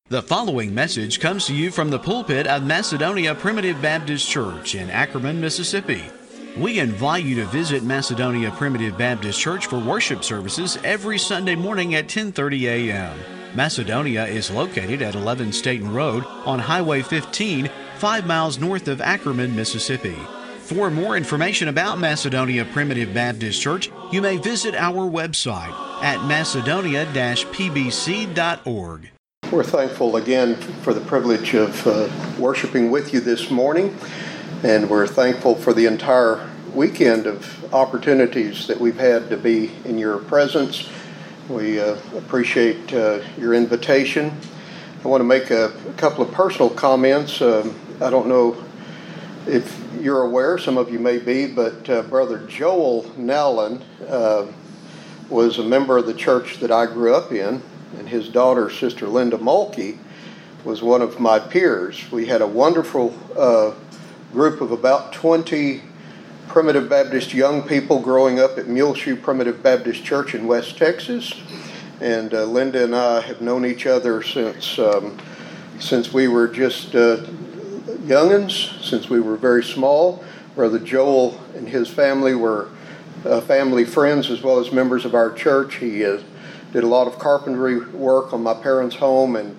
The following message comes to you from the pulpit of Macedonia Primitive Baptist Church in Ackerman, Mississippi. We invite you to visit Macedonia Primitive Baptist Church for worship services every Sunday morning at 10:30 a.m. Macedonia is located at 11 Staten Road on Highway 15, 5 miles north of Ackerman, Mississippi. For more information about Macedonia Primitive Baptist Church, you may visit our website at macedonia-pbc.org. We're thankful again for the privilege of worshiping with you this morning, and we're thankful for the entire weekend of opportunities that we've had to be in your presence. We appreciate your invitation. I want to make a couple of personal comments. I don't know if you're aware, some of you may be, but Brother Joel Nowlin was a member of the church that I grew up in. And his daughter, Sister Linda Mulkey, was one of my peers. We had a wonderful group of about 20 Primitive Baptist young people growing up at Muleshoe Primitive Baptist Church in West Texas. And Linda and I have known each other since we were just youngins, since we were very small. Brother Joel and his family were family friends as well as members of our church. He did a lot of carpentry work on my parents' home and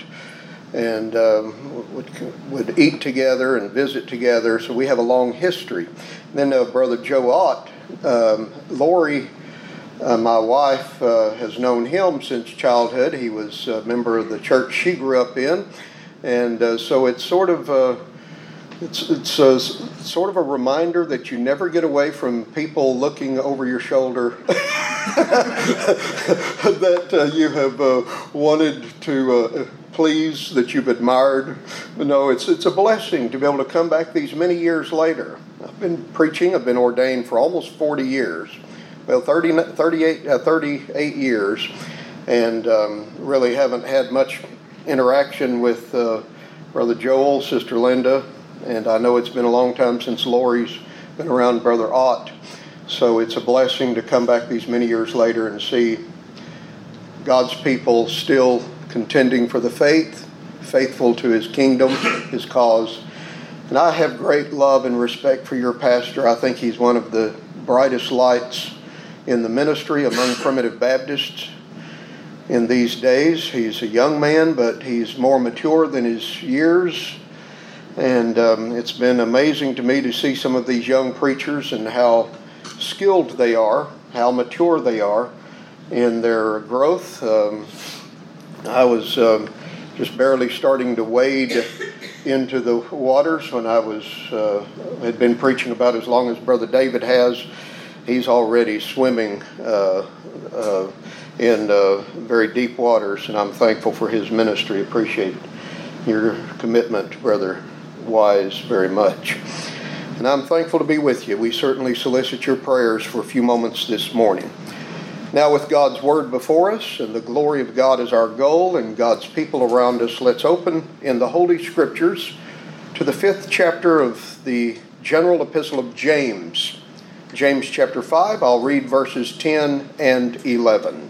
would eat together and visit together. So we have a long history. Then Brother Joe Ott, Lori, my wife, has known him since childhood. He was a member of the church she grew up in, and so it's sort of a reminder that you never get away from people looking over your shoulder that you have wanted to please, that you've admired. No, it's a blessing to be able to come back these many years later. I've been preaching. I've been ordained for almost 40 years. Well, 38 years, and really haven't had much interaction with Brother Joel, Sister Linda, and I know it's been a long time since Lori's been around Brother Ott. So it's a blessing to come back these many years later and see God's people still contending for the faith, faithful to His kingdom, His cause. And I have great love and respect for your pastor. I think he's one of the brightest lights in the ministry among Primitive Baptists in these days. He's a young man, but he's more mature than his years. And it's been amazing to me to see some of these young preachers and how skilled they are, how mature they are in their growth. I was just barely starting to wade into the waters when I had been preaching about as long as Brother David has. He's already swimming in very deep waters, and I'm thankful for his ministry. Appreciate your commitment, Brother Wise, very much. And I'm thankful to be with you. We certainly solicit your prayers for a few moments this morning. Now, with God's Word before us and the glory of God as our goal and God's people around us, let's open in the Holy Scriptures to the 5th chapter of the general epistle of James. James chapter 5, I'll read verses 10 and 11.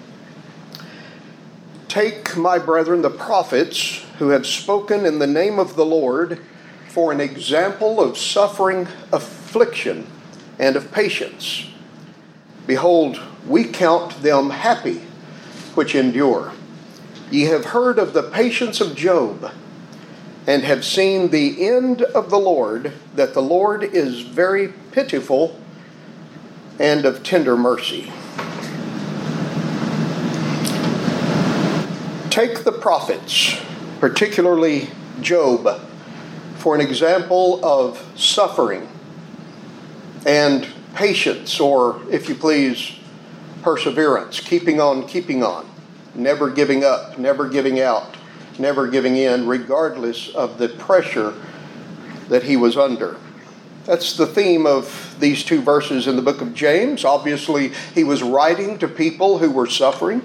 Take, my brethren, the prophets who have spoken in the name of the Lord for an example of suffering, affliction, and of patience. Behold, we count them happy which endure. Ye have heard of the patience of Job, and have seen the end of the Lord, that the Lord is very pitiful and of tender mercy. Take the prophets, particularly Job, for an example of suffering and patience, or, if you please, perseverance, keeping on, never giving up, never giving out, never giving in, regardless of the pressure that he was under. That's the theme of these two verses in the book of James. Obviously, he was writing to people who were suffering.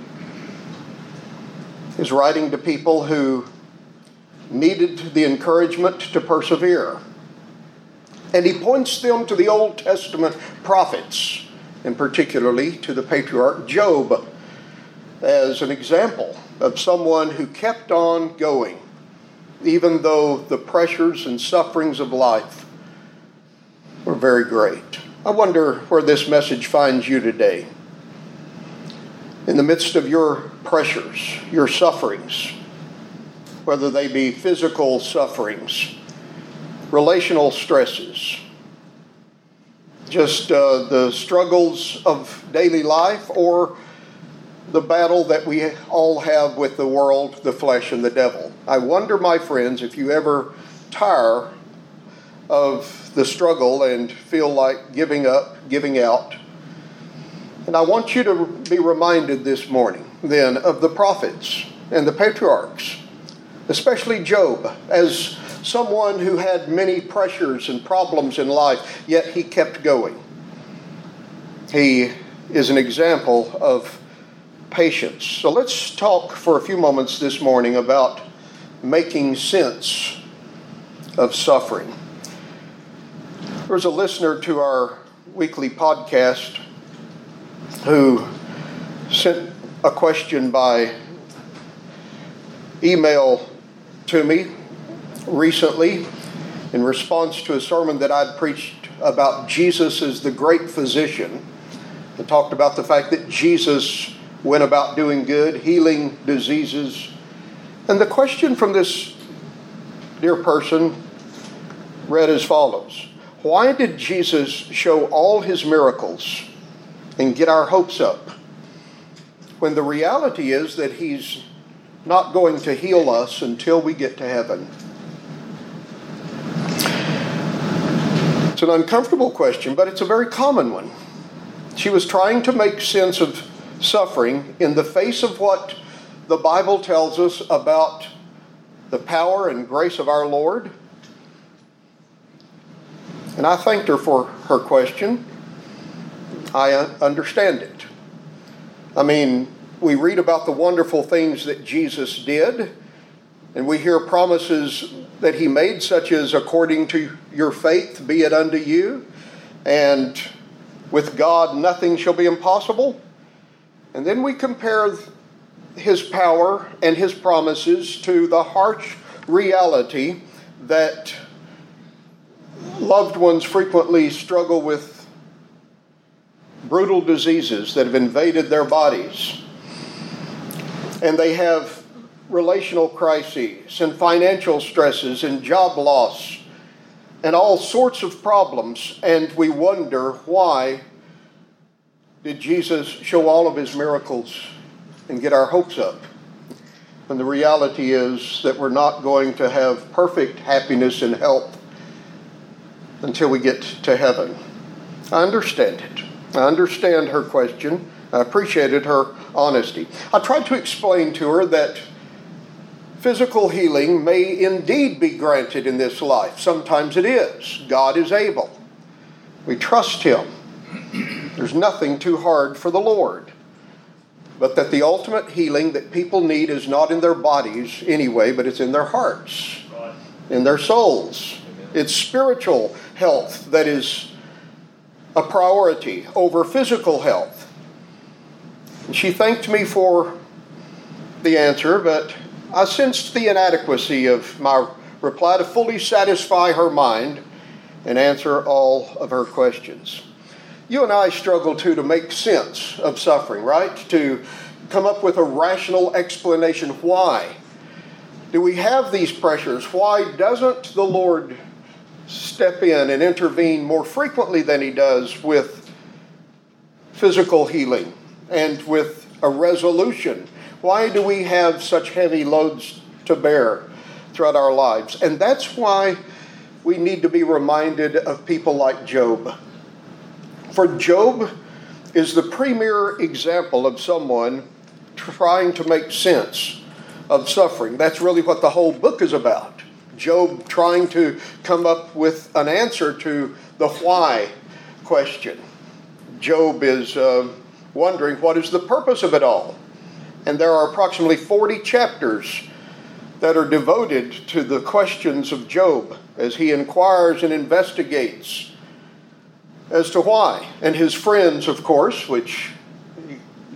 He was writing to people who needed the encouragement to persevere. And he points them to the Old Testament prophets, and particularly to the patriarch Job. as an example of someone who kept on going, even though the pressures and sufferings of life were very great. I wonder where this message finds you today. In the midst of your pressures, your sufferings, whether they be physical sufferings, relational stresses, just the struggles of daily life, or the battle that we all have with the world, the flesh, and the devil. I wonder, my friends, if you ever tire of the struggle and feel like giving up, giving out. And I want you to be reminded this morning, then, of the prophets and the patriarchs, especially Job, as someone who had many pressures and problems in life, yet he kept going. He is an example of patience. So let's talk for a few moments this morning about making sense of suffering. There was a listener to our weekly podcast who sent a question by email to me recently in response to a sermon that I'd preached about Jesus as the great physician. I talked about the fact that Jesus went about doing good, healing diseases. And the question from this dear person read as follows: why did Jesus show all his miracles and get our hopes up when the reality is that he's not going to heal us until we get to heaven? It's an uncomfortable question, but it's a very common one. She was trying to make sense of suffering in the face of what the Bible tells us about the power and grace of our Lord. And I thanked her for her question. I understand it. I mean, we read about the wonderful things that Jesus did, and we hear promises that he made, such as, according to your faith, be it unto you, and with God nothing shall be impossible. And then we compare his power and his promises to the harsh reality that loved ones frequently struggle with brutal diseases that have invaded their bodies. And they have relational crises and financial stresses and job loss and all sorts of problems. And we wonder, why did Jesus show all of his miracles and get our hopes up? And the reality is that we're not going to have perfect happiness and health until we get to heaven. I understand it. I understand her question. I appreciated her honesty. I tried to explain to her that physical healing may indeed be granted in this life. Sometimes it is. God is able. We trust him. There's nothing too hard for the Lord. But that the ultimate healing that people need is not in their bodies anyway, but it's in their hearts, in their souls. It's spiritual health that is a priority over physical health. And she thanked me for the answer, but I sensed the inadequacy of my reply to fully satisfy her mind and answer all of her questions. You and I struggle too to make sense of suffering, right? To come up with a rational explanation. Why do we have these pressures? Why doesn't the Lord step in and intervene more frequently than he does with physical healing and with a resolution? Why do we have such heavy loads to bear throughout our lives? And that's why we need to be reminded of people like Job. For Job is the premier example of someone trying to make sense of suffering. That's really what the whole book is about. Job trying to come up with an answer to the why question. Job is wondering, what is the purpose of it all? And there are approximately 40 chapters that are devoted to the questions of Job as he inquires and investigates as to why. And his friends, of course, which you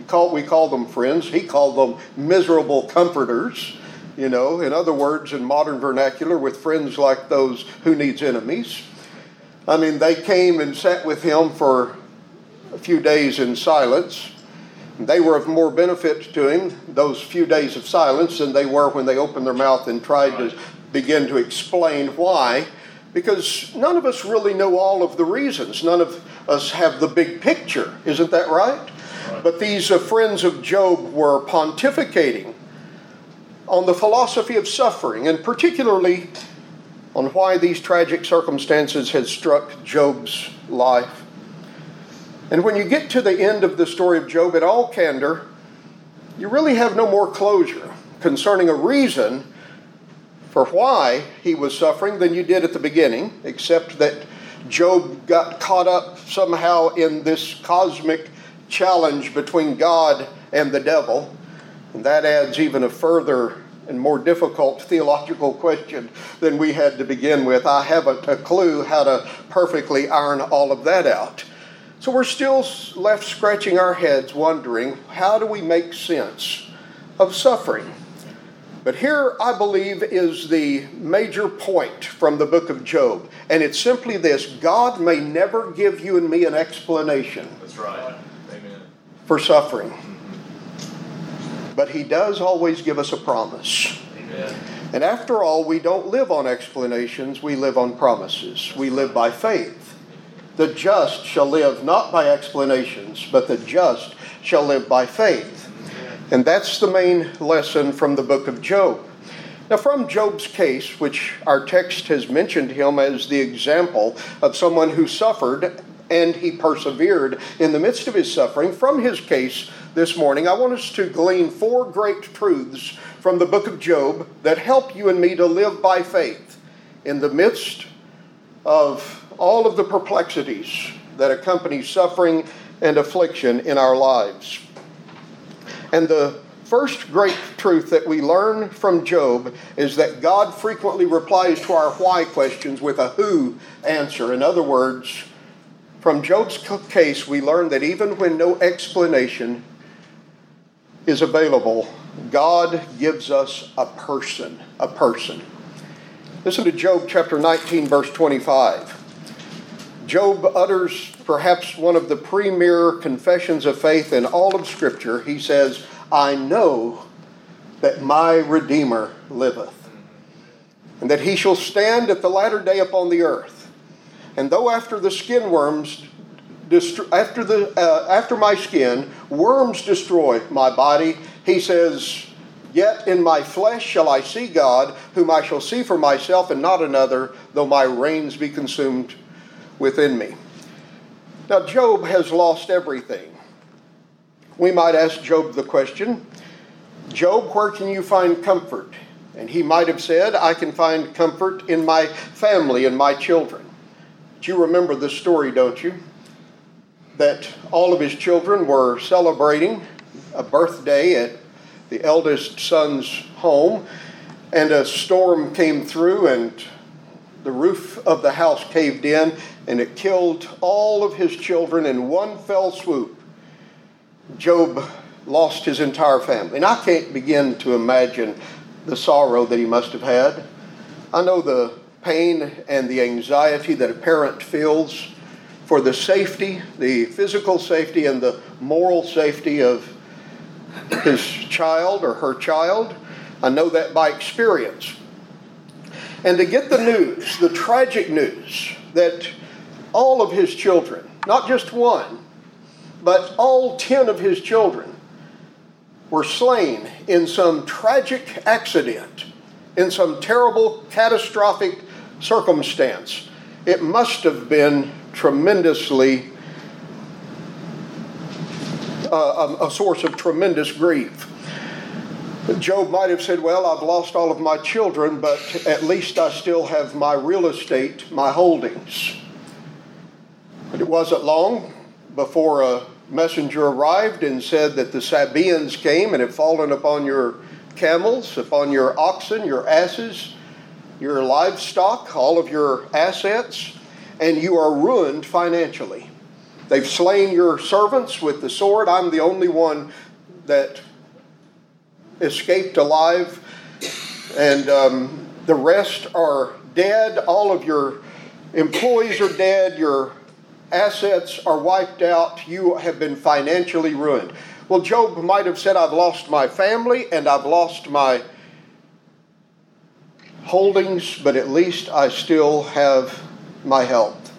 we call them friends. He called them miserable comforters. In other words, in modern vernacular, with friends like those who needs enemies. I mean, they came and sat with him for a few days in silence. They were of more benefit to him, those few days of silence, than they were when they opened their mouth and tried to begin to explain why. Because none of us really know all of the reasons. None of us have the big picture. Isn't that right? But these friends of Job were pontificating on the philosophy of suffering, and particularly on why these tragic circumstances had struck Job's life. And when you get to the end of the story of Job, in all candor, you really have no more closure concerning a reason for why he was suffering than you did at the beginning, except that Job got caught up somehow in this cosmic challenge between God and the devil. And that adds even a further and more difficult theological question than we had to begin with. I haven't a clue how to perfectly iron all of that out. So we're still left scratching our heads wondering, how do we make sense of suffering? But here, I believe, is the major point from the book of Job. And it's simply this: God may never give you and me an explanation. That's right. Amen. For suffering. But he does always give us a promise. Amen. And after all, we don't live on explanations, we live on promises. We live by faith. The just shall live not by explanations, but the just shall live by faith. And that's the main lesson from the book of Job. Now, from Job's case, which our text has mentioned him as the example of someone who suffered and he persevered in the midst of his suffering, from his case this morning, I want us to glean 4 great truths from the book of Job that help you and me to live by faith in the midst of all of the perplexities that accompany suffering and affliction in our lives. And the first great truth that we learn from Job is that God frequently replies to our why questions with a who answer. In other words, from Job's case, we learn that even when no explanation is available, God gives us a person. Listen to Job chapter 19, verse 25. Job utters perhaps one of the premier confessions of faith in all of Scripture. He says, I know that my Redeemer liveth, and that he shall stand at the latter day upon the earth. And though after my skin worms destroy my body, he says, yet in my flesh shall I see God, whom I shall see for myself and not another, though my reins be consumed within me. Now, Job has lost everything. We might ask Job the question, Job, where can you find comfort? And he might have said, I can find comfort in my family and my children. But you remember the story, don't you? That all of his children were celebrating a birthday at the eldest son's home, and a storm came through and the roof of the house caved in, and it killed all of his children in one fell swoop. Job lost his entire family. And I can't begin to imagine the sorrow that he must have had. I know the pain and the anxiety that a parent feels for the safety, the physical safety and the moral safety of his child or her child. I know that by experience. And to get the news, the tragic news, that all of his children, not just one, but all 10 of his children were slain in some tragic accident, in some terrible, catastrophic circumstance. It must have been tremendously a source of tremendous grief. Job might have said, well, I've lost all of my children, but at least I still have my real estate, my holdings. But it wasn't long before a messenger arrived and said that the Sabaeans came and had fallen upon your camels, upon your oxen, your asses, your livestock, all of your assets, and you are ruined financially. They've slain your servants with the sword. I'm the only one that escaped alive. And the rest are dead. All of your employees are dead. Your assets are wiped out. You have been financially ruined. Well, Job might have said, I've lost my family and I've lost my holdings, but at least I still have my health.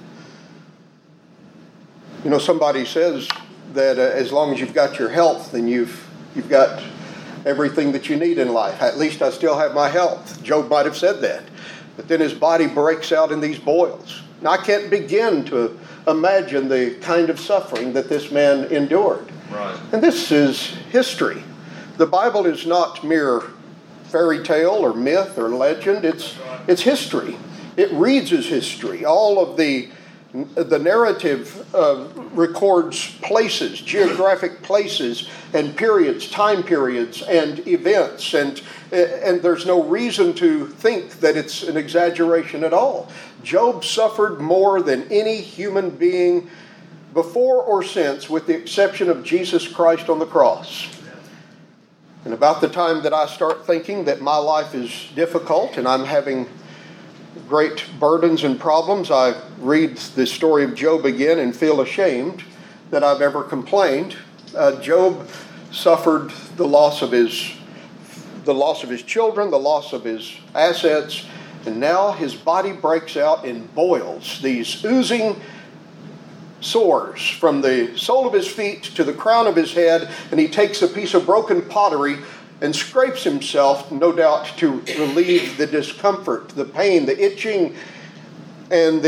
You know, somebody says that as long as you've got your health, then you've got everything that you need in life. At least I still have my health. Job might have said that. But then his body breaks out in these boils. Now, I can't begin to imagine the kind of suffering that this man endured. Right. And this is history. The Bible is not mere fairy tale or myth or legend. It's history. It reads as history. All of the narrative records places, geographic places and periods, time periods and events, and there's no reason to think that it's an exaggeration at all. Job suffered more than any human being before or since, with the exception of Jesus Christ on the cross. And about the time that I start thinking that my life is difficult and I'm having great burdens and problems, I read the story of Job again and feel ashamed that I've ever complained. Job suffered the loss of his children, the loss of his assets, and now his body breaks out in boils, these oozing sores from the sole of his feet to the crown of his head, and he takes a piece of broken pottery and scrapes himself, no doubt to relieve the discomfort, the pain, the itching, and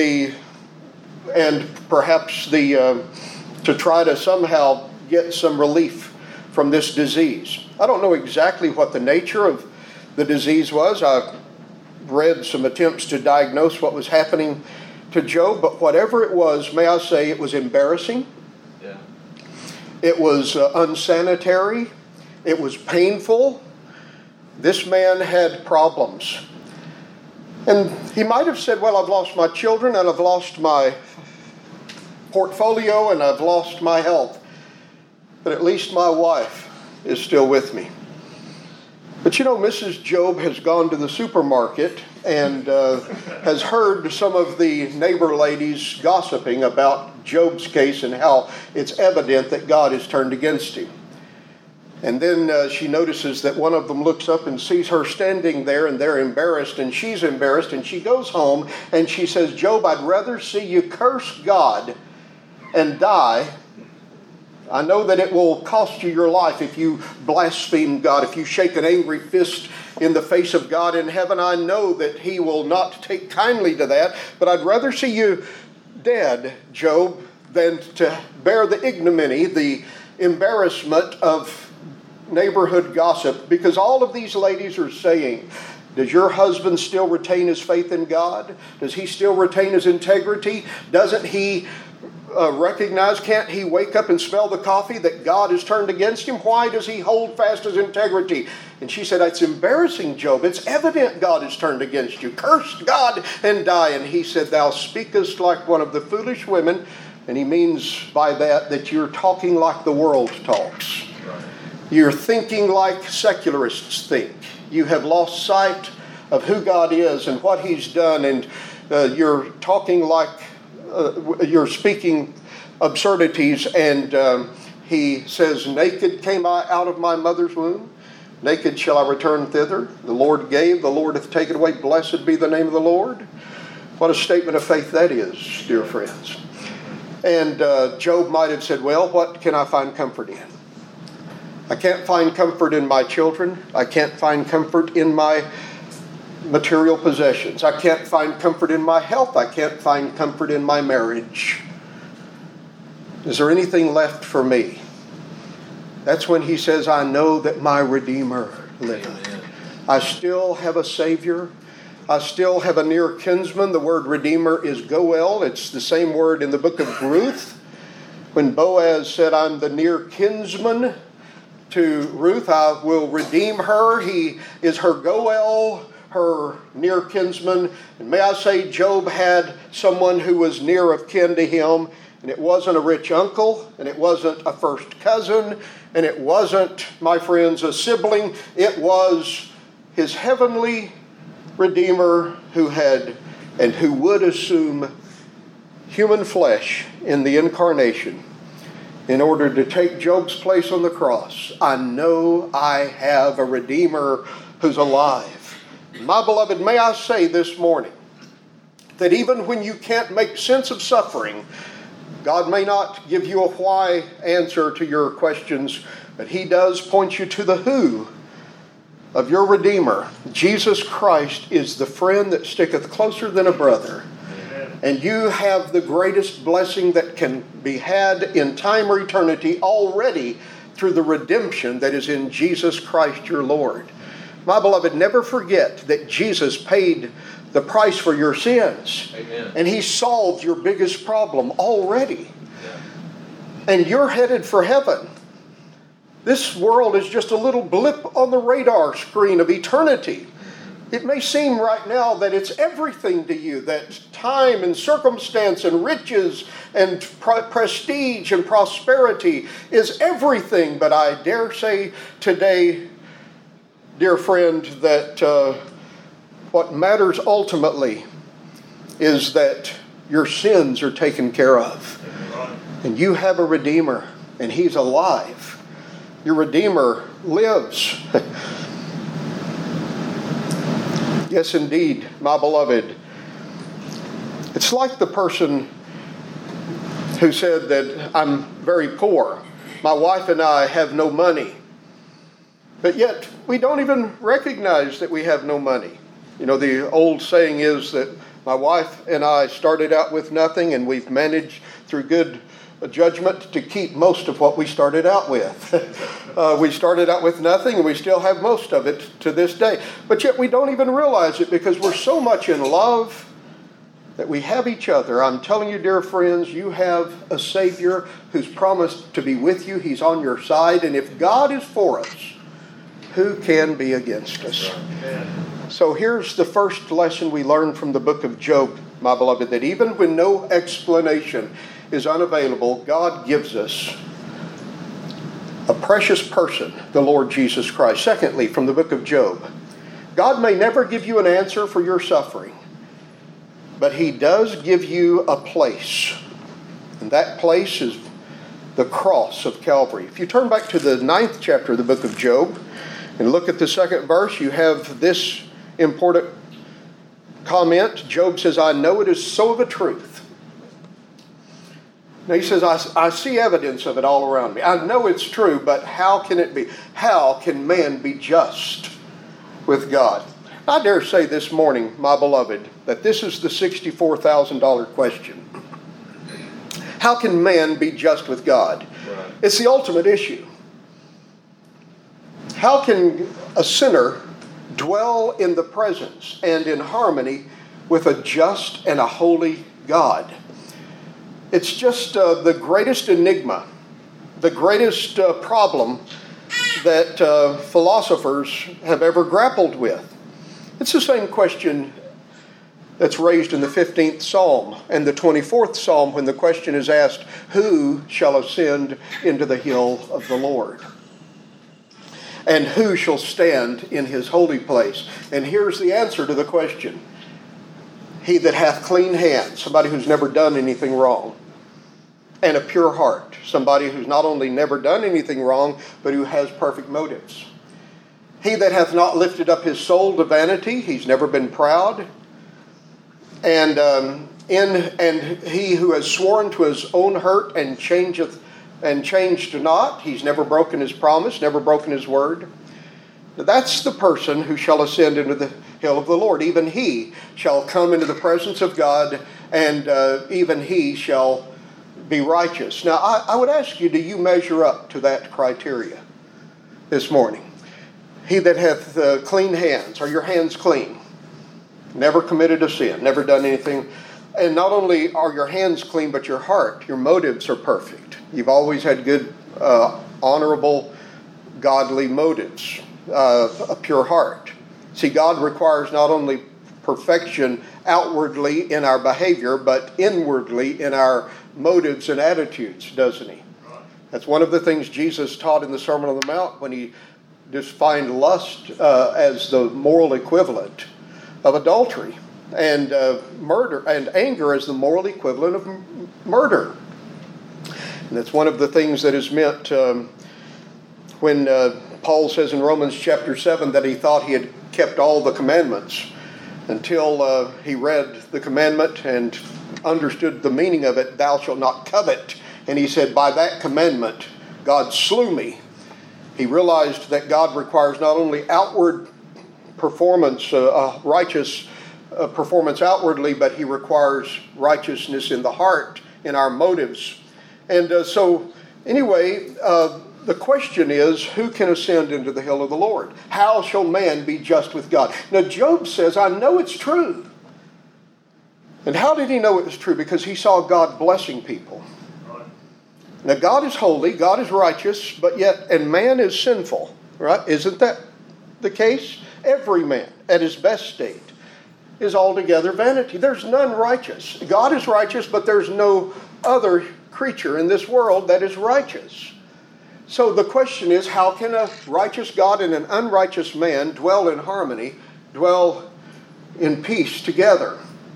perhaps to try to somehow get some relief from this disease. I don't know exactly what the nature of the disease was. I've read some attempts to diagnose what was happening to Job, but whatever it was, may I say, it was embarrassing. Yeah. It was unsanitary. It was painful. This man had problems. And he might have said, well, I've lost my children and I've lost my portfolio and I've lost my health. But at least my wife is still with me. But you know, Mrs. Job has gone to the supermarket and has heard some of the neighbor ladies gossiping about Job's case and how it's evident that God is turned against him. And then she notices that one of them looks up and sees her standing there, and they're embarrassed, and she's embarrassed, and she goes home and she says, Job, I'd rather see you curse God and die. I know that it will cost you your life if you blaspheme God, if you shake an angry fist in the face of God in heaven. I know that He will not take kindly to that, but I'd rather see you dead, Job, than to bear the ignominy, the embarrassment of neighborhood gossip, because all of these ladies are saying, does your husband still retain his faith in God? Does he still retain his integrity? Doesn't he recognize, can't he wake up and smell the coffee that God has turned against him? Why does he hold fast his integrity? And she said, it's embarrassing, Job. It's evident God has turned against you. Curse God and die. And he said, thou speakest like one of the foolish women. And he means by that you're talking like the world talks. Right. You're thinking like secularists think. You have lost sight of who God is and what He's done, and you're talking like you're speaking absurdities. And he says, naked came I out of my mother's womb, naked shall I return thither. The Lord gave, the Lord hath taken away. Blessed be the name of the Lord. What a statement of faith that is, dear friends. And Job might have said, well, what can I find comfort in? I can't find comfort in my children. I can't find comfort in my material possessions. I can't find comfort in my health. I can't find comfort in my marriage. Is there anything left for me? That's when he says, I know that my Redeemer liveth. Amen. I still have a Savior. I still have a near kinsman. The word Redeemer is Goel. It's the same word in the book of Ruth. When Boaz said, I'm the near kinsman to Ruth, I will redeem her. He is her Goel, her near kinsman. And may I say, Job had someone who was near of kin to him, And it wasn't a rich uncle, and it wasn't a first cousin, and it wasn't, my friends, a sibling. It was his heavenly Redeemer who had and who would assume human flesh in the incarnation in order to take Job's place on the cross. I know I have a Redeemer who's alive. My beloved, may I say this morning that even when you can't make sense of suffering, God may not give you a why answer to your questions, but He does point you to the who of your Redeemer. Jesus Christ is the friend that sticketh closer than a brother. And you have the greatest blessing that can be had in time or eternity already through the redemption that is in Jesus Christ your Lord. My beloved, never forget that Jesus paid the price for your sins. Amen. And He solved your biggest problem already. And you're headed for heaven. This world is just a little blip on the radar screen of eternity. It may seem right now that it's everything to you, that time and circumstance and riches and prestige and prosperity is everything. But I dare say today, dear friend, that what matters ultimately is that your sins are taken care of. And you have a Redeemer, and He's alive. Your Redeemer lives. Yes, indeed, my beloved. It's like the person who said that I'm very poor. My wife and I have no money. But yet, we don't even recognize that we have no money. You know, the old saying is that my wife and I started out with nothing, and we've managed through good judgment to keep most of what we started out with. We started out with nothing, and we still have most of it to this day. But yet we don't even realize it because we're so much in love that we have each other. I'm telling you, dear friends, you have a Savior who's promised to be with you. He's on your side. And if God is for us, who can be against us? So here's the first lesson we learn from the book of Job, my beloved, that even when no explanation is unavailable, God gives us a precious person, the Lord Jesus Christ. Secondly, from the book of Job, God may never give you an answer for your suffering, but He does give you a place. And that place is the cross of Calvary. If you turn back to the 9th chapter of the book of Job and look at the 2nd verse, you have this important comment. Job says, I know it is so of a truth. Now he says, I see evidence of it all around me. I know it's true, but how can it be? How can man be just with God? I dare say this morning, my beloved, that this is the $64,000 question. How can man be just with God? Right. It's the ultimate issue. How can a sinner dwell in the presence and in harmony with a just and a holy God? It's just the greatest enigma, the greatest problem that philosophers have ever grappled with. It's the same question that's raised in the 15th Psalm and the 24th Psalm when the question is asked, who shall ascend into the hill of the Lord? And who shall stand in His holy place? And here's the answer to the question. He that hath clean hands, somebody who's never done anything wrong, and a pure heart, somebody who's not only never done anything wrong, but who has perfect motives. He that hath not lifted up his soul to vanity, he's never been proud. And he who has sworn to his own hurt and changed not, he's never broken his promise, never broken his word. That's the person who shall ascend into the hill of the Lord. Even he shall come into the presence of God, and even he shall be righteous. Now, I would ask you, do you measure up to that criteria this morning? He that hath clean hands, are your hands clean? Never committed a sin, never done anything. And not only are your hands clean, but your heart, your motives are perfect. You've always had good, honorable, godly motives, a pure heart. See, God requires not only perfection outwardly in our behavior, but inwardly in our motives and attitudes, doesn't he? That's one of the things Jesus taught in the Sermon on the Mount when he defined lust as the moral equivalent of adultery, and murder and anger as the moral equivalent of murder. And that's one of the things that is meant when Paul says in Romans chapter 7 that he thought he had kept all the commandments until he read the commandment and understood the meaning of it, thou shalt not covet. And he said, by that commandment, God slew me. He realized that God requires not only outward performance, righteous performance outwardly, but he requires righteousness in the heart, in our motives. And so, anyway, the question is, who can ascend into the hill of the Lord? How shall man be just with God? Now, Job says, I know it's true. And how did he know it was true? Because he saw God blessing people. Now, God is holy, God is righteous, but yet, and man is sinful, right? Isn't that the case? Every man, at his best state, is altogether vanity. There's none righteous. God is righteous, but there's no other creature in this world that is righteous. So the question is, how can a righteous God and an unrighteous man dwell in harmony, dwell in peace together?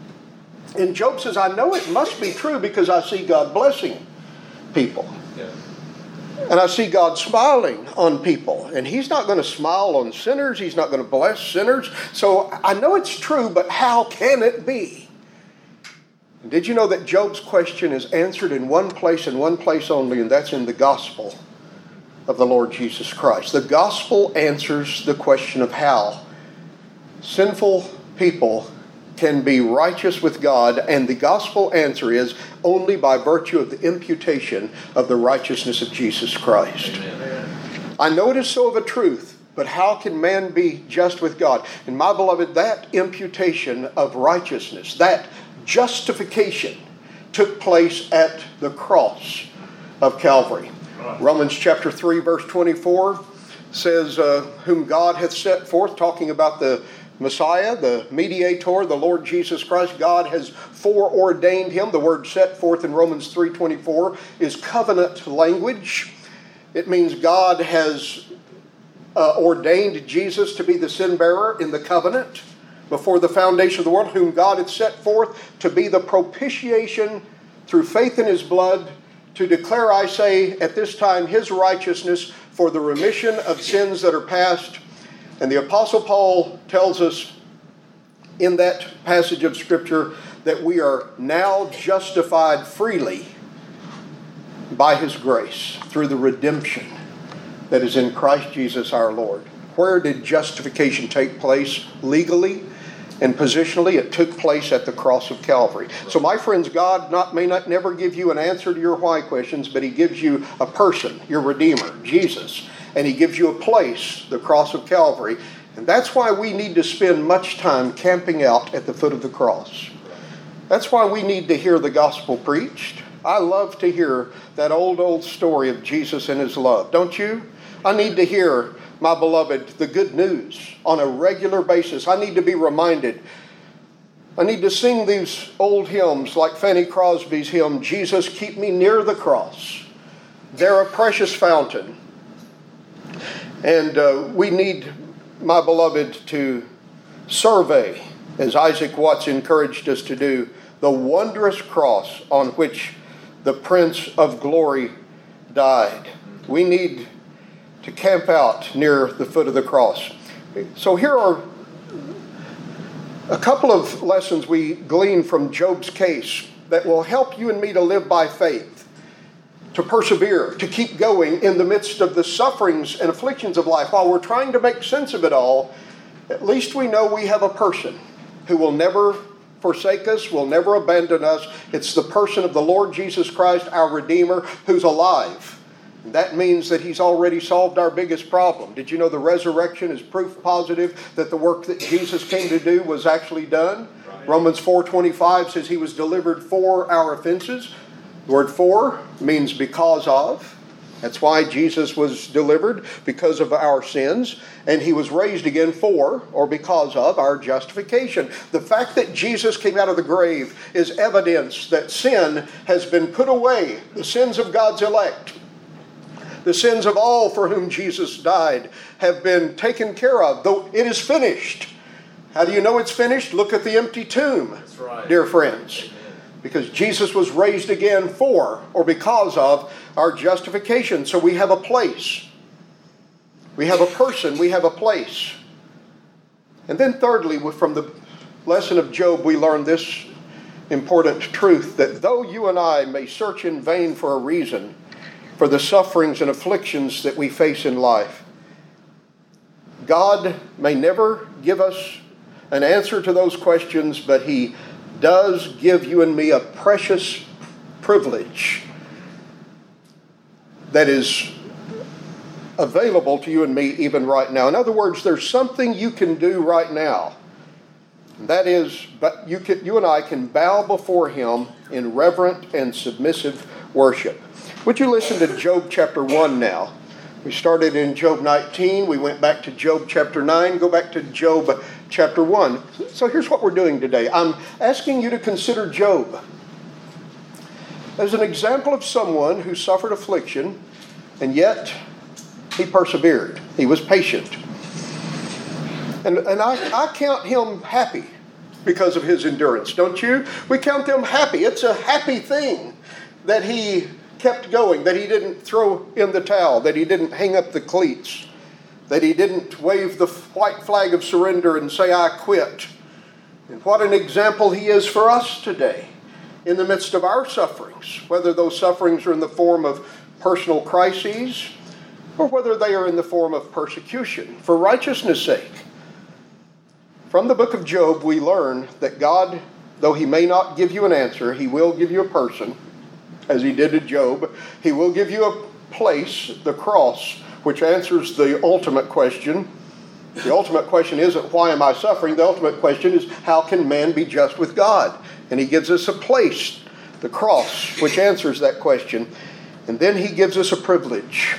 And Job says, I know it must be true because I see God blessing people. Yeah. And I see God smiling on people. And he's not going to smile on sinners. He's not going to bless sinners. So I know it's true, but how can it be? And did you know that Job's question is answered in one place and one place only, and that's in the gospel of the Lord Jesus Christ. The gospel answers the question of how sinful people can be righteous with God, and the gospel answer is only by virtue of the imputation of the righteousness of Jesus Christ. Amen. I know it is so of a truth, but how can man be just with God? And my beloved, that imputation of righteousness, that justification took place at the cross of Calvary. Romans chapter 3 verse 24 says, whom God hath set forth, talking about the Messiah, the mediator, the Lord Jesus Christ. God has foreordained him. The word set forth in Romans 3:24 is covenant language. It means God has ordained Jesus to be the sin bearer in the covenant before the foundation of the world, whom God had set forth to be the propitiation through faith in his blood, to declare, I say, at this time his righteousness for the remission of sins that are past. And the Apostle Paul tells us in that passage of Scripture that we are now justified freely by his grace through the redemption that is in Christ Jesus our Lord. Where did justification take place legally and positionally? It took place at the cross of Calvary. So my friends, God may not never give you an answer to your why questions, but he gives you a person, your Redeemer, Jesus. And he gives you a place, the cross of Calvary. And that's why we need to spend much time camping out at the foot of the cross. That's why we need to hear the gospel preached. I love to hear that old story of Jesus and his love. Don't you? I need to hear, my beloved, the good news on a regular basis. I need to be reminded. I need to sing these old hymns like Fanny Crosby's hymn, Jesus, keep me near the cross. They're a precious fountain. And we need, my beloved, to survey, as Isaac Watts encouraged us to do, the wondrous cross on which the Prince of Glory died. We need to camp out near the foot of the cross. So here are a couple of lessons we glean from Job's case that will help you and me to live by faith, to persevere, to keep going in the midst of the sufferings and afflictions of life. While we're trying to make sense of it all, at least we know we have a person who will never forsake us, will never abandon us. It's the person of the Lord Jesus Christ, our Redeemer, who's alive. And that means that he's already solved our biggest problem. Did you know the resurrection is proof positive that the work that Jesus came to do was actually done? Right. Romans 4:25 says he was delivered for our offenses. The word for means because of. That's why Jesus was delivered, because of our sins, and he was raised again for, or because of, our justification. The fact that Jesus came out of the grave is evidence that sin has been put away, the sins of God's elect. The sins of all for whom Jesus died have been taken care of, though it is finished. How do you know it's finished? Look at the empty tomb, That's right. dear friends. Because Jesus was raised again for, or because of, our justification. So we have a place. We have a person. We have a place. And then thirdly, from the lesson of Job, we learn this important truth, that though you and I may search in vain for a reason for the sufferings and afflictions that we face in life, God may never give us an answer to those questions, but he does give you and me a precious privilege that is available to you and me even right now. In other words, there's something you can do right now. That is, but you and I can bow before him in reverent and submissive worship. Would you listen to Job chapter 1 now? We started in Job 19. We went back to Job chapter 9. Go back to Job chapter 1. So here's what we're doing today. I'm asking you to consider Job as an example of someone who suffered affliction, and yet he persevered. He was patient. And I count him happy because of his endurance, don't you? We count them happy. It's a happy thing that he kept going, that he didn't throw in the towel, that he didn't hang up the cleats, that he didn't wave the white flag of surrender and say, I quit. And what an example he is for us today in the midst of our sufferings, whether those sufferings are in the form of personal crises or whether they are in the form of persecution for righteousness' sake. From the book of Job, we learn that God, though he may not give you an answer, he will give you a person, as he did to Job. He will give you a place, the cross, which answers the ultimate question. The ultimate question isn't, why am I suffering? The ultimate question is, how can man be just with God? And he gives us a place, the cross, which answers that question. And then he gives us a privilege.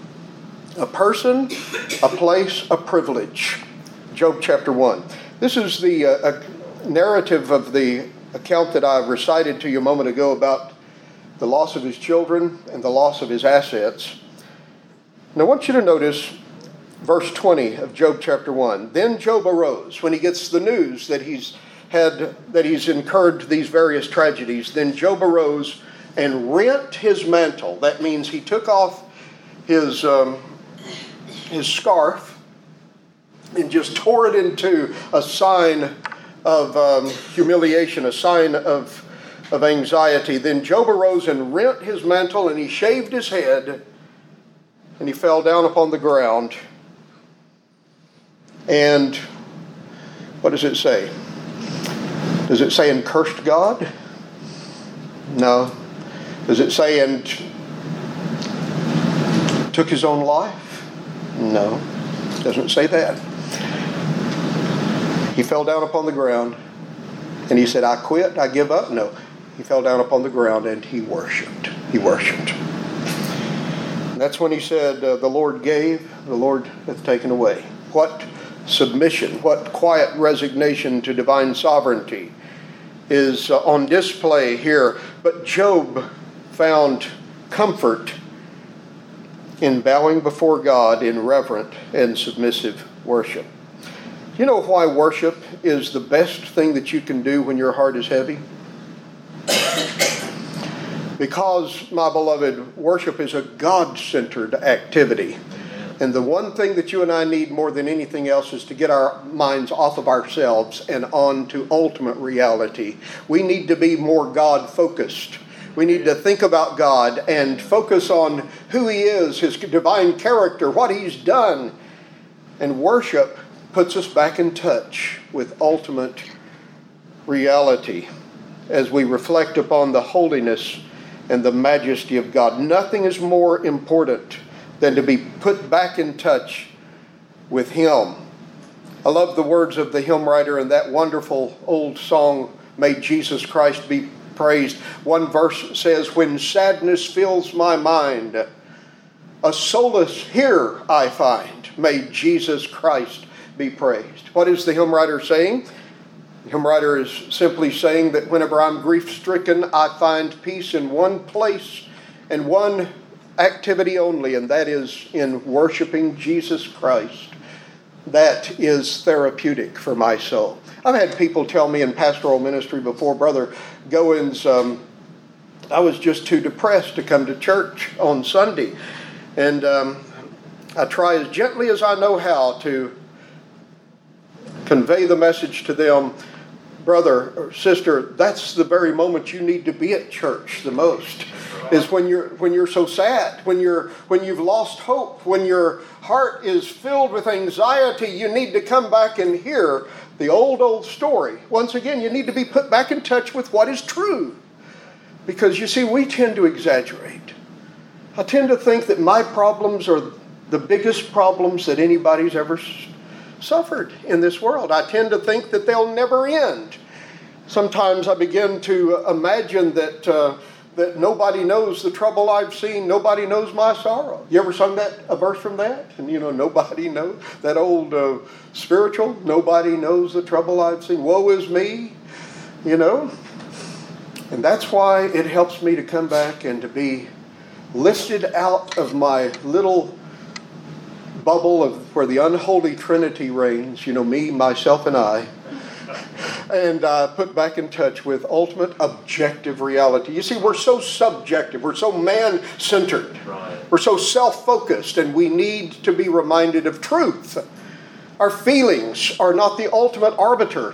A person, a place, a privilege. Job chapter 1. This is the narrative of the account that I recited to you a moment ago about the loss of his children and the loss of his assets. And I want you to notice verse 20 of Job chapter 1. Then Job arose when he gets the news that he's incurred these various tragedies. Then Job arose and rent his mantle. That means he took off his scarf and just tore it into a sign of humiliation, a sign of anxiety. Then Job arose and rent his mantle, and he shaved his head, and he fell down upon the ground. And what does it say? Does it say and cursed God? No. Does it say and took his own life? No. It doesn't say that. He fell down upon the ground, and he said, I quit, I give up. No. He fell down upon the ground and he worshiped. He worshiped. And that's when he said, the Lord gave, the Lord hath taken away. What submission, what quiet resignation to divine sovereignty is on display here. But Job found comfort in bowing before God in reverent and submissive worship. You know why worship is the best thing that you can do when your heart is heavy? Because, my beloved, worship is a God-centered activity. And the one thing that you and I need more than anything else is to get our minds off of ourselves and on to ultimate reality. We need to be more God-focused. We need to think about God and focus on who He is, His divine character, what He's done. And worship puts us back in touch with ultimate reality as we reflect upon the holiness and the majesty of God. Nothing is more important than to be put back in touch with Him. I love the words of the hymn writer in that wonderful old song, May Jesus Christ Be Praised. One verse says, when sadness fills my mind, A solace here I find. May Jesus Christ be praised. What is the hymn writer saying? The hymn writer is simply saying that whenever I'm grief-stricken, I find peace in one place and one activity only, and that is in worshiping Jesus Christ. That is therapeutic for my soul. I've had people tell me in pastoral ministry before, Brother Goins, I was just too depressed to come to church on Sunday. And I try as gently as I know how to convey the message to them, brother or sister, that's the very moment you need to be at church the most. Is when you're so sad, when you've lost hope, when your heart is filled with anxiety, you need to come back and hear the old story. Once again, you need to be put back in touch with what is true. Because you see, we tend to exaggerate. I tend to think that my problems are the biggest problems that anybody's ever suffered in this world. I tend to think that they'll never end. Sometimes I begin to imagine that nobody knows the trouble I've seen, nobody knows my sorrow. You ever sung a verse from that? And nobody knows, that old spiritual, nobody knows the trouble I've seen. Woe is me, And that's why it helps me to come back and to be lifted out of my little bubble of where the unholy Trinity reigns, me, myself, and I, and put back in touch with ultimate objective reality. You see, we're so subjective. We're so man-centered. Right. We're so self-focused, and we need to be reminded of truth. Our feelings are not the ultimate arbiter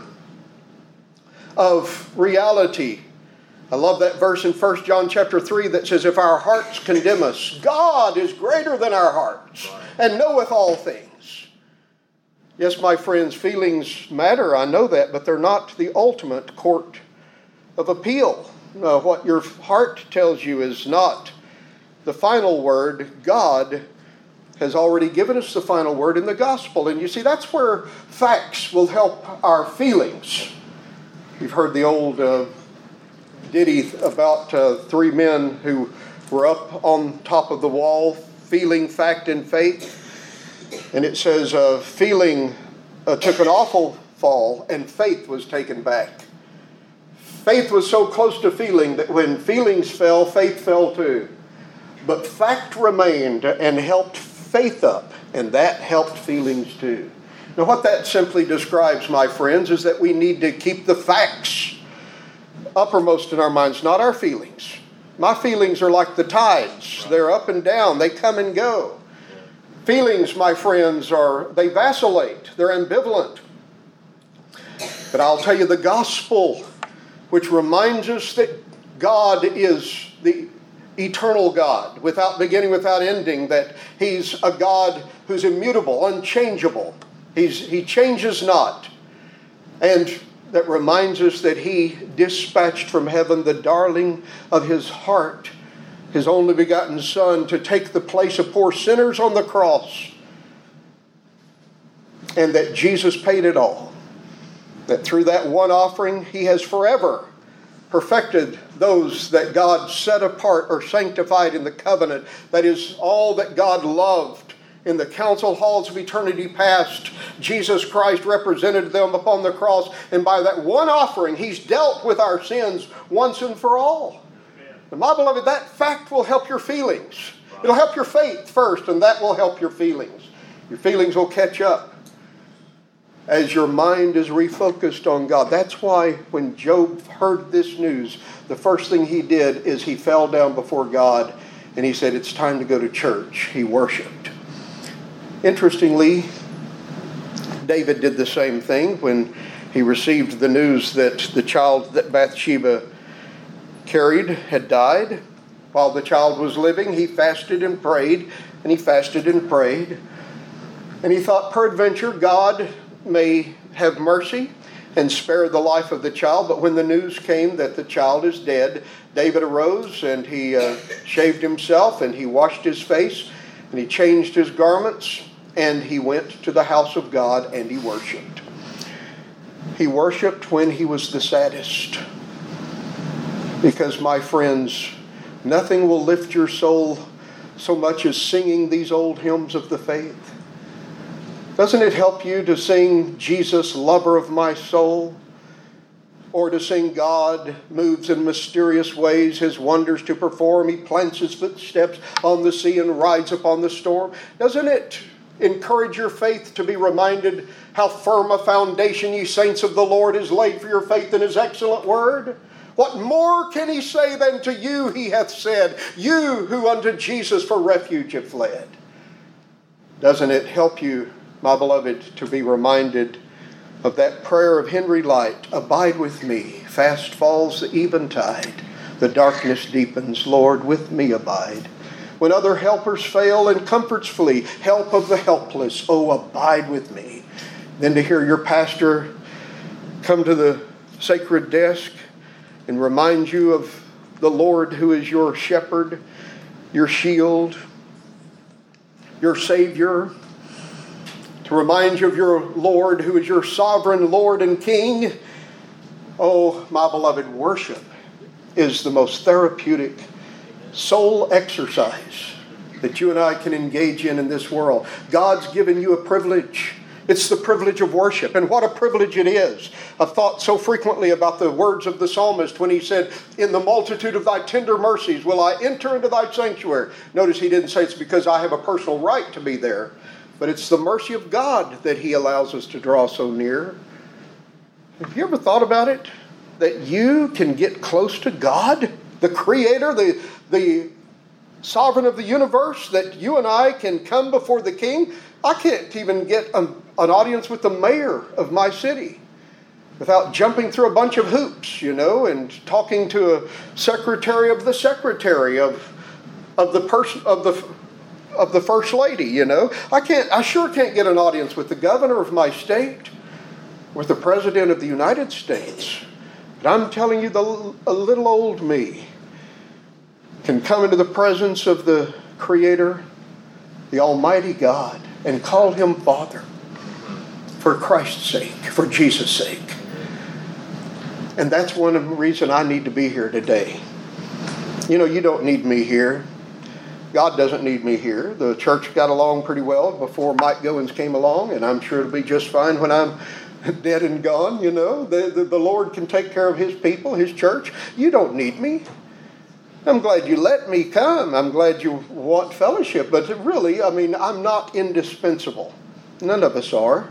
of reality. I love that verse in 1 John chapter 3 that says, if our hearts condemn us, God is greater than our hearts and knoweth all things. Yes, my friends, feelings matter, I know that, but they're not the ultimate court of appeal. What your heart tells you is not the final word. God has already given us the final word in the gospel. And you see, that's where facts will help our feelings. You've heard the old ditty about three men who were up on top of the wall, feeling, fact, and faith. And it says, feeling took an awful fall, and faith was taken back. Faith was so close to feeling that when feelings fell, faith fell too. But fact remained and helped faith up, and that helped feelings too. Now what that simply describes, my friends, is that we need to keep the facts uppermost in our minds, not our feelings. My feelings are like the tides. They're up and down. They come and go. Feelings, my friends, they vacillate. They're ambivalent. But I'll tell you the gospel, which reminds us that God is the eternal God, without beginning, without ending, that He's a God who's immutable, unchangeable. He changes not. And that reminds us that He dispatched from heaven the darling of His heart, His only begotten Son, to take the place of poor sinners on the cross. And that Jesus paid it all. That through that one offering, He has forever perfected those that God set apart or sanctified in the covenant. That is all that God loved. In the council halls of eternity past, Jesus Christ represented them upon the cross. And by that one offering, He's dealt with our sins once and for all. And my beloved, that fact will help your feelings. It'll help your faith first, and that will help your feelings. Your feelings will catch up as your mind is refocused on God. That's why when Job heard this news, the first thing he did is he fell down before God and he said, it's time to go to church. He worshiped. Interestingly, David did the same thing when he received the news that the child that Bathsheba carried had died. While the child was living, he fasted and prayed, and he fasted and prayed. And he thought, peradventure, God may have mercy and spare the life of the child. But when the news came that the child is dead, David arose and he shaved himself and he washed his face and he changed his garments and he went to the house of God and he worshiped. He worshiped when he was the saddest. Because, my friends, nothing will lift your soul so much as singing these old hymns of the faith? Doesn't it help you to sing Jesus, lover of my soul? Or to sing God moves in mysterious ways, his wonders to perform. He plants his footsteps on the sea and rides upon the storm. Doesn't it encourage your faith to be reminded how firm a foundation, ye saints of the Lord, is laid for your faith in his excellent word? What more can he say than to you he hath said, you who unto Jesus for refuge have fled? Doesn't it help you, my beloved, to be reminded of that prayer of Henry Light, abide with me, fast falls the eventide, the darkness deepens, Lord, with me abide. When other helpers fail and comforts flee, help of the helpless, oh, abide with me. Then to hear your pastor come to the sacred desk and remind you of the Lord who is your shepherd, your shield, your Savior, to remind you of your Lord who is your sovereign Lord and King. Oh, my beloved, worship is the most therapeutic soul exercise that you and I can engage in this world. God's given you a privilege. It's the privilege of worship, and what a privilege it is. I've thought so frequently about the words of the psalmist when he said, in the multitude of thy tender mercies will I enter into thy sanctuary. Notice he didn't say it's because I have a personal right to be there, but it's the mercy of God that he allows us to draw so near. Have you ever thought about it? That you can get close to God, the Creator, the Sovereign of the universe, that you and I can come before the King. I can't even get an audience with the mayor of my city without jumping through a bunch of hoops, and talking to a secretary of the secretary of the person of the first lady. I sure can't get an audience with the governor of my state, with the president of the United States. But I'm telling you, a little old me can come into the presence of the Creator, the Almighty God, and call him Father for Christ's sake, for Jesus' sake. And that's one reason I need to be here today. You don't need me here. God doesn't need me here. The church got along pretty well before Mike Goins came along, and I'm sure it'll be just fine when I'm dead and gone. The Lord can take care of his people, his church. You don't need me. I'm glad you let me come. I'm glad you want fellowship. But really, I'm not indispensable. None of us are.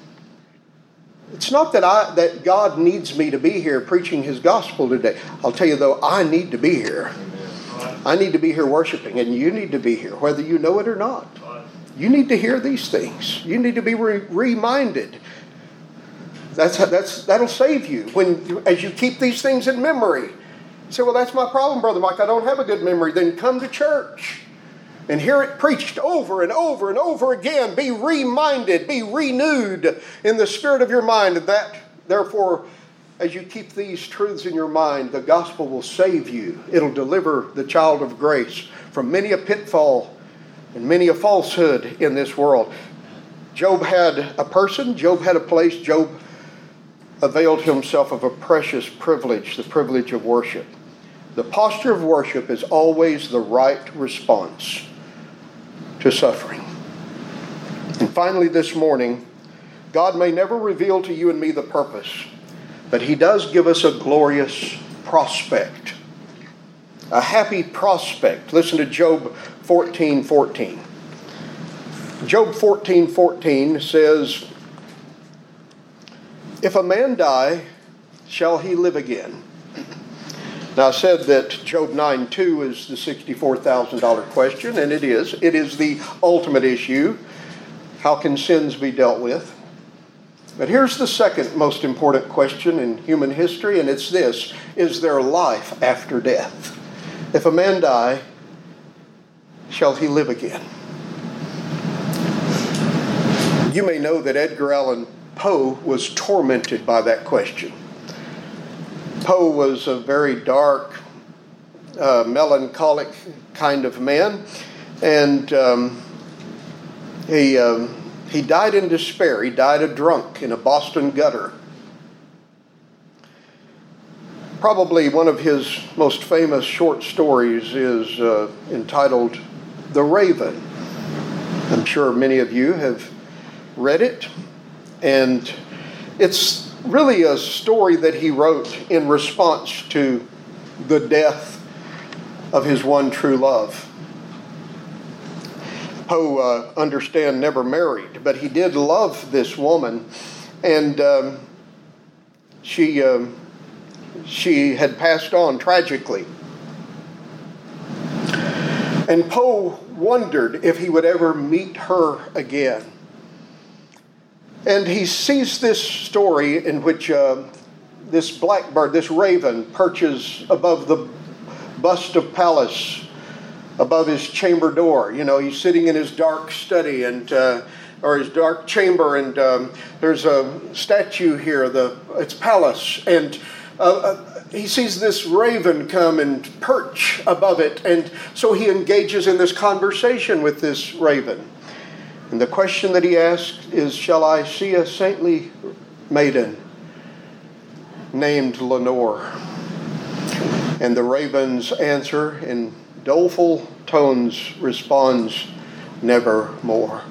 It's not that God needs me to be here preaching his gospel today. I'll tell you, though, I need to be here. I need to be here worshiping, and you need to be here, whether you know it or not. You need to hear these things. You need to be reminded. That'll save you as you keep these things in memory. You say, well, that's my problem, Brother Mike. I don't have a good memory. Then come to church and hear it preached over and over and over again. Be reminded, be renewed in the spirit of your mind. And that, therefore, as you keep these truths in your mind, the gospel will save you. It'll deliver the child of grace from many a pitfall and many a falsehood in this world. Job had a person. Job had a place. Job availed himself of a precious privilege, the privilege of worship. The posture of worship is always the right response to suffering. And finally this morning, God may never reveal to you and me the purpose, but he does give us a glorious prospect, a happy prospect. Listen to Job 14:14. Job 14:14 says, if a man die, shall he live again? Now, I said that Job 9:2 is the $64,000 question, and it is. It is the ultimate issue. How can sins be dealt with? But here's the second most important question in human history, and it's this: is there life after death? If a man die, shall he live again? You may know that Edgar Allan Poe was tormented by that question. Poe was a very dark, melancholic kind of man, and he died in despair. He died a drunk in a Boston gutter. Probably one of his most famous short stories is entitled the Raven. I'm sure many of you have read it, and it's really a story that he wrote in response to the death of his one true love. Poe, understand, never married, but he did love this woman, and she had passed on tragically. And Poe wondered if he would ever meet her again. And he sees this story in which this blackbird, this raven, perches above the bust of Pallas, above his chamber door. You know, he's sitting in his dark study or his dark chamber, and there's a statue here, it's Pallas, and he sees this raven come and perch above it, and so he engages in this conversation with this raven. And the question that he asks is, shall I see a saintly maiden named Lenore? And the raven's answer in doleful tones responds, nevermore.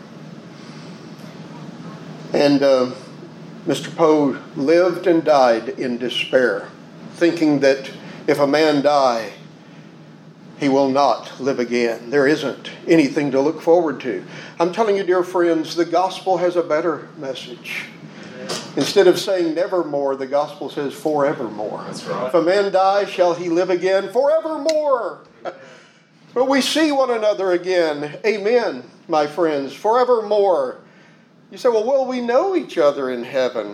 And Mr. Poe lived and died in despair, thinking that if a man die, he will not live again. There isn't anything to look forward to. I'm telling you, dear friends, the gospel has a better message. Instead of saying nevermore, the gospel says forevermore. That's right. If a man die, shall he live again? Forevermore. But we see one another again. Amen, my friends. Forevermore. You say, well, will we know each other in heaven?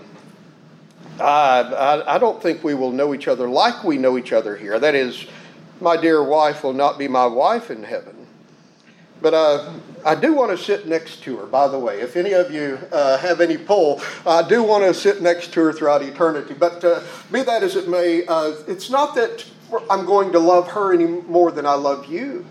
I don't think we will know each other like we know each other here. That is, my dear wife will not be my wife in heaven. But I do want to sit next to her, by the way. If any of you have any pull, I do want to sit next to her throughout eternity. But be that as it may, it's not that I'm going to love her any more than I love you.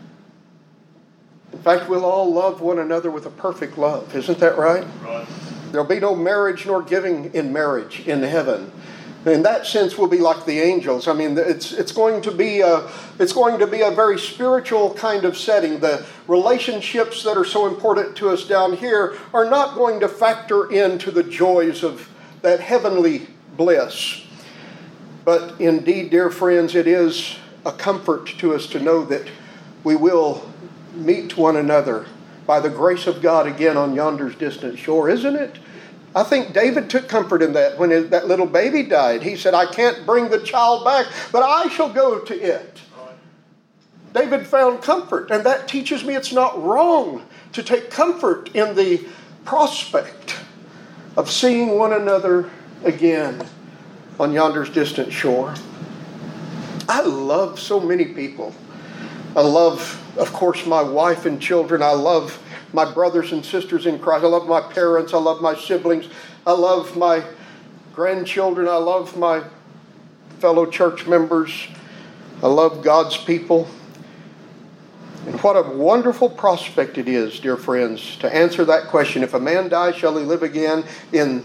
In fact, we'll all love one another with a perfect love. Isn't that right? Right. There'll be no marriage nor giving in marriage in heaven. In that sense, we'll be like the angels. I mean, it's going to be a very spiritual kind of setting. The relationships that are so important to us down here are not going to factor into the joys of that heavenly bliss. But indeed, dear friends, it is a comfort to us to know that we will meet one another by the grace of God again on yonder's distant shore, isn't it? I think David took comfort in that when that little baby died. He said, I can't bring the child back, but I shall go to it. David found comfort, and that teaches me it's not wrong to take comfort in the prospect of seeing one another again on yonder's distant shore. I love so many people. I love, of course, my wife and children. I love my brothers and sisters in Christ. I love my parents. I love my siblings. I love my grandchildren. I love my fellow church members. I love God's people. And what a wonderful prospect it is, dear friends, to answer that question. If a man die, shall he live again? In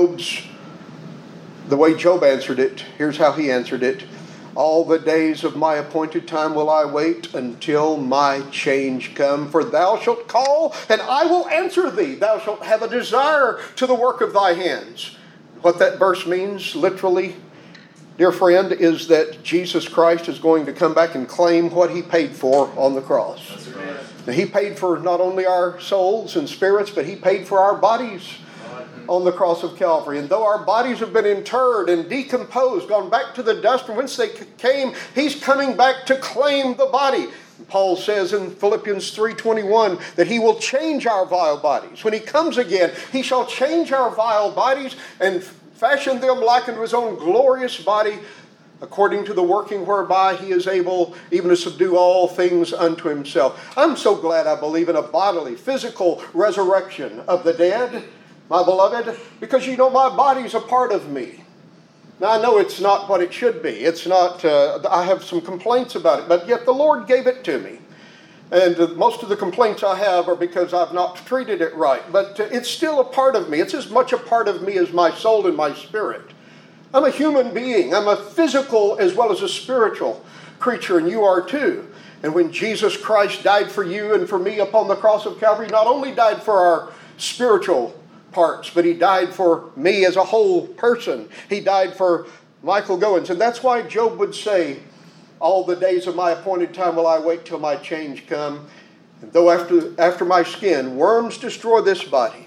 the way Job answered it, here's how he answered it. All the days of my appointed time will I wait until my change come. For thou shalt call, and I will answer thee. Thou shalt have a desire to the work of thy hands. What that verse means, literally, dear friend, is that Jesus Christ is going to come back and claim what he paid for on the cross. That's right. Now, he paid for not only our souls and spirits, but he paid for our bodies on the cross of Calvary. And though our bodies have been interred and decomposed, gone back to the dust from whence they came, he's coming back to claim the body. Paul says in Philippians 3:21 that he will change our vile bodies. When he comes again, he shall change our vile bodies and fashion them like unto his own glorious body, according to the working whereby he is able even to subdue all things unto himself. I'm so glad I believe in a bodily, physical resurrection of the dead, my beloved, because you know my body's a part of me. Now I know it's not what it should be. It's not, I have some complaints about it, but yet the Lord gave it to me. And most of the complaints I have are because I've not treated it right. But it's still a part of me. It's as much a part of me as my soul and my spirit. I'm a human being. I'm a physical as well as a spiritual creature, and you are too. And when Jesus Christ died for you and for me upon the cross of Calvary, not only died for our spiritual parts, but he died for me as a whole person. He died for Michael Goins. And that's why Job would say, all the days of my appointed time will I wait till my change come. And though after my skin, worms destroy this body.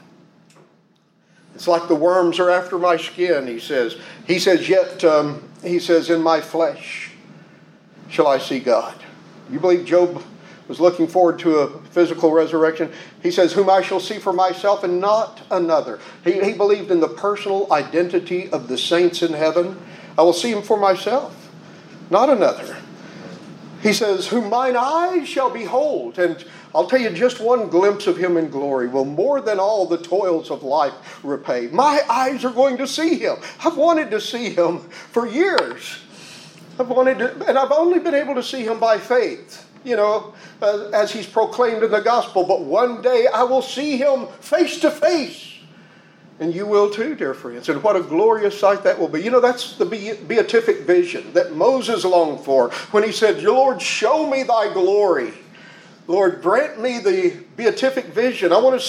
It's like the worms are after my skin, he says. He says, yet, in my flesh shall I see God. You believe Job was looking forward to a physical resurrection? He says, whom I shall see for myself and not another. He believed in the personal identity of the saints in heaven. I will see him for myself, not another. He says, whom mine eyes shall behold. And I'll tell you, just one glimpse of him in glory will more than all the toils of life repay. My eyes are going to see him. I've wanted to see him for years. And I've only been able to see him by faith, as he's proclaimed in the gospel. But one day I will see him face to face. And you will too, dear friends. And what a glorious sight that will be. That's the beatific vision that Moses longed for when he said, Lord, show me thy glory. Lord, grant me the beatific vision. I want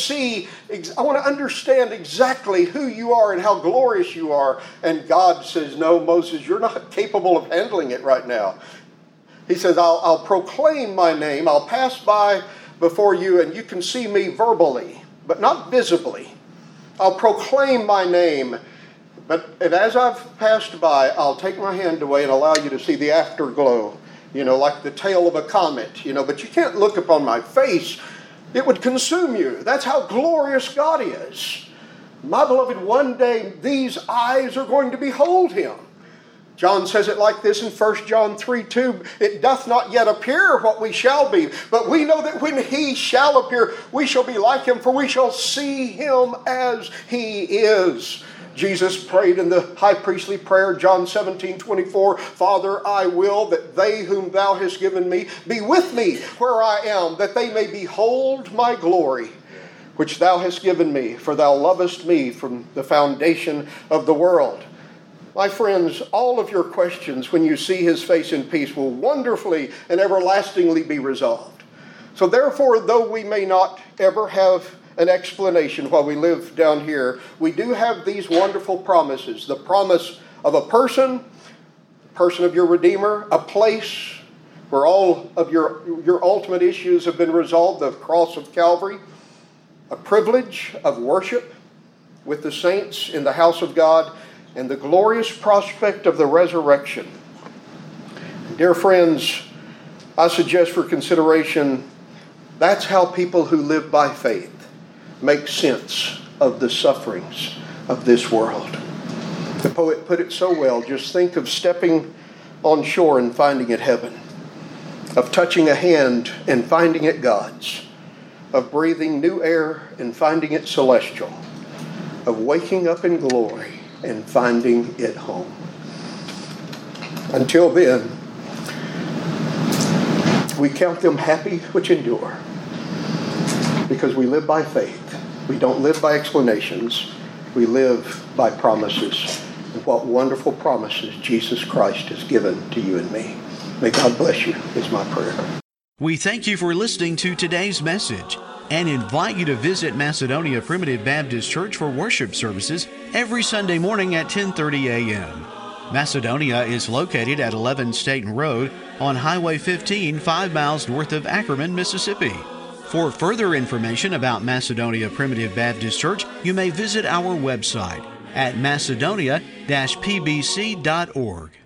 to understand exactly who you are and how glorious you are. And God says, no, Moses, you're not capable of handling it right now. He says, I'll proclaim my name. I'll pass by before you and you can see me verbally, but not visibly. I'll proclaim my name. And as I've passed by, I'll take my hand away and allow you to see the afterglow. Like the tail of a comet, but you can't look upon my face. It would consume you. That's how glorious God is. My beloved, one day these eyes are going to behold him. John says it like this in 1 John 3:2. It doth not yet appear what we shall be, but we know that when he shall appear, we shall be like him, for we shall see him as he is. Jesus prayed in the high priestly prayer, John 17:24, Father, I will that they whom thou hast given me be with me where I am, that they may behold my glory, which thou hast given me, for thou lovest me from the foundation of the world. My friends, all of your questions when you see his face in peace will wonderfully and everlastingly be resolved. So therefore, though we may not ever have an explanation while we live down here, we do have these wonderful promises. The promise of a person of your Redeemer, a place where all of your ultimate issues have been resolved, the cross of Calvary, a privilege of worship with the saints in the house of God, and the glorious prospect of the resurrection. Dear friends, I suggest for consideration, that's how people who live by faith make sense of the sufferings of this world. The poet put it so well, just think of stepping on shore and finding it heaven, of touching a hand and finding it God's, of breathing new air and finding it celestial, of waking up in glory and finding it home. Until then, we count them happy which endure, because we live by faith. We don't live by explanations. We live by promises. And what wonderful promises Jesus Christ has given to you and me. May God bless you, is my prayer. We thank you for listening to today's message and invite you to visit Macedonia Primitive Baptist Church for worship services every Sunday morning at 10:30 a.m. Macedonia is located at 11 Staten Road on Highway 15, 5 miles north of Ackerman, Mississippi. For further information about Macedonia Primitive Baptist Church, you may visit our website at macedonia-pbc.org.